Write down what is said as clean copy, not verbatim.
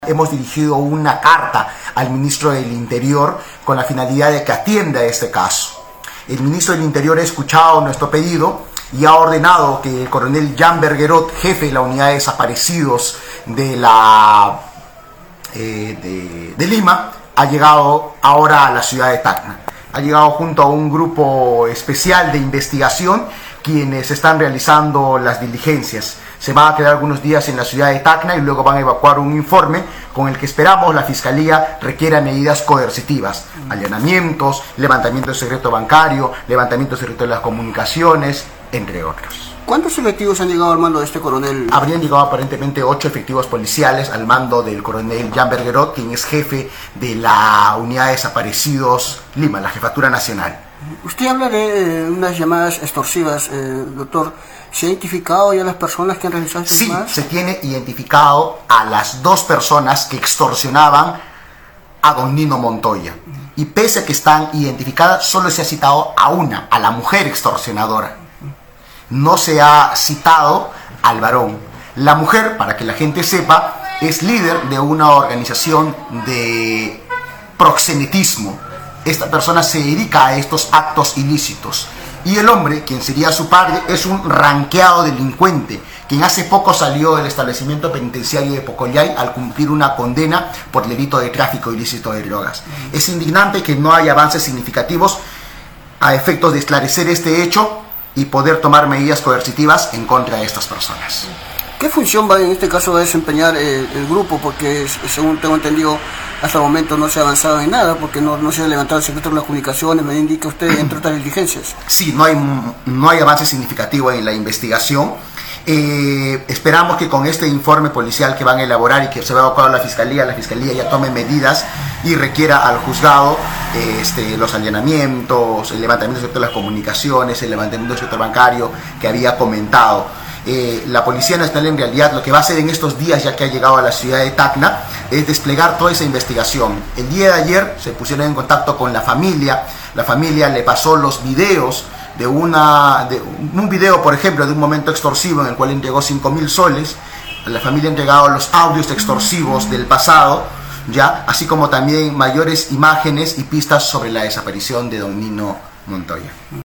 Hemos dirigido una carta al ministro del Interior con la finalidad de que atienda este caso. El ministro del Interior ha escuchado nuestro pedido y ha ordenado que el coronel Jan Bergerot, jefe de la unidad de desaparecidos de Lima, ha llegado ahora a la ciudad de Tacna. Ha llegado junto a un grupo especial de investigación quienes están realizando las diligencias. Se van a quedar algunos días en la ciudad de Tacna y luego van a evacuar un informe con el que esperamos la Fiscalía requiera medidas coercitivas, allanamientos, levantamiento de secreto bancario, levantamiento de secreto de las comunicaciones, entre otros. ¿Cuántos efectivos han llegado al mando de este coronel? Habrían llegado aparentemente 8 efectivos policiales al mando del coronel Jan Bergerot, quien es jefe de la unidad de desaparecidos Lima, la Jefatura Nacional. Usted habla de unas llamadas extorsivas, doctor. ¿Se ha identificado ya las personas que han realizado estas llamadas? Sí, se tiene identificado a las 2 personas que extorsionaban a don Nino Montoya. Y pese a que están identificadas, solo se ha citado a una, a la mujer extorsionadora. No se ha citado al varón. La mujer, para que la gente sepa, es líder de una organización de proxenetismo. Esta persona se dedica a estos actos ilícitos. Y el hombre, quien sería su padre, es un ranqueado delincuente, quien hace poco salió del establecimiento penitenciario de Pocollay al cumplir una condena por delito de tráfico ilícito de drogas. Es indignante que no haya avances significativos a efectos de esclarecer este hecho y poder tomar medidas coercitivas en contra de estas personas. ¿Qué función va en este caso a desempeñar el grupo? Porque según tengo entendido, hasta el momento no se ha avanzado en nada, porque no se ha levantado el secreto de las comunicaciones, me indica usted, entre otras diligencias. Sí, no hay avance significativo en la investigación. Esperamos que con este informe policial que van a elaborar y que se va a evacuar a la Fiscalía ya tome medidas y requiera al juzgado los allanamientos, el levantamiento de las comunicaciones, el levantamiento del sector bancario que había comentado. La Policía Nacional en realidad lo que va a hacer en estos días, ya que ha llegado a la ciudad de Tacna, es desplegar toda esa investigación. El día de ayer se pusieron en contacto con la familia le pasó los videos de un video, por ejemplo, de un momento extorsivo en el cual entregó 5.000 soles. La familia ha entregado los audios extorsivos del pasado, ya, así como también mayores imágenes y pistas sobre la desaparición de don Nino Montoya.